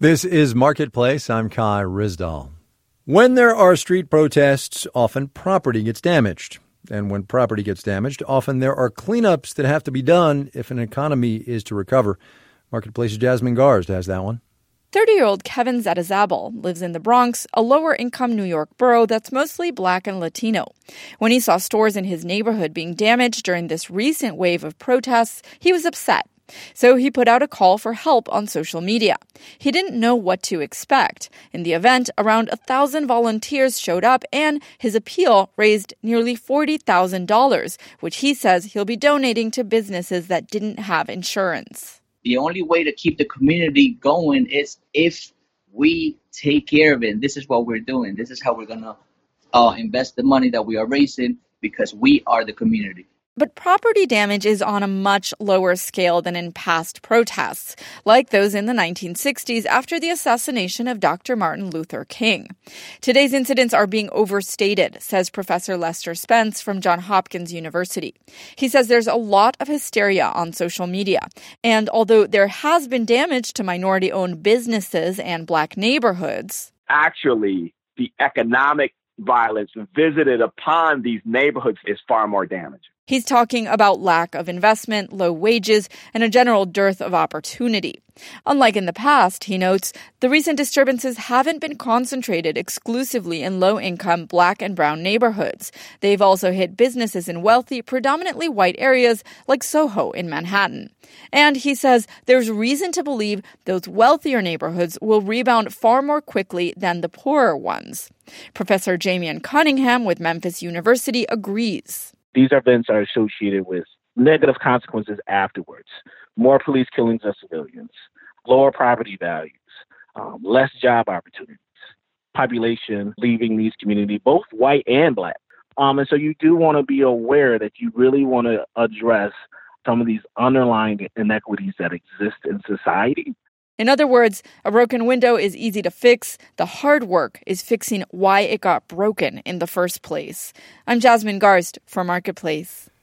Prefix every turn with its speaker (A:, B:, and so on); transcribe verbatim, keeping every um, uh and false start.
A: This is Marketplace. I'm Kai Rizdal. When there are street protests, often property gets damaged. And when property gets damaged, often there are cleanups that have to be done if an economy is to recover. Marketplace's Jasmine Garsd has that one.
B: thirty-year-old Kevin Zatazabal lives in the Bronx, a lower-income New York borough that's mostly Black and Latino. When he saw stores in his neighborhood being damaged during this recent wave of protests, he was upset. So he put out a call for help on social media. He didn't know what to expect. In the event, around one thousand volunteers showed up, and his appeal raised nearly forty thousand dollars, which he says he'll be donating to businesses that didn't have insurance.
C: The only way to keep the community going is if we take care of it. And this is what we're doing. This is how we're going to uh, invest the money that we are raising, because we are the community.
B: But property damage is on a much lower scale than in past protests, like those in the nineteen sixties after the assassination of Doctor Martin Luther King. Today's incidents are being overstated, says Professor Lester Spence from Johns Hopkins University. He says there's a lot of hysteria on social media. And although there has been damage to minority-owned businesses and Black neighborhoods,
D: actually, the economic violence visited upon these neighborhoods is far more damaging.
B: He's talking about lack of investment, low wages, and a general dearth of opportunity. Unlike in the past, he notes, the recent disturbances haven't been concentrated exclusively in low-income Black and brown neighborhoods. They've also hit businesses in wealthy, predominantly white areas like Soho in Manhattan. And he says there's reason to believe those wealthier neighborhoods will rebound far more quickly than the poorer ones. Professor Jamian Cunningham with Memphis University agrees.
E: These events are associated with negative consequences afterwards. More police killings of civilians, lower property values, um, less job opportunities, population leaving these communities, both white and Black. Um, and so you do want to be aware that you really want to address some of these underlying inequities that exist in society.
B: In other words, a broken window is easy to fix. The hard work is fixing why it got broken in the first place. I'm Jasmine Garsd for Marketplace.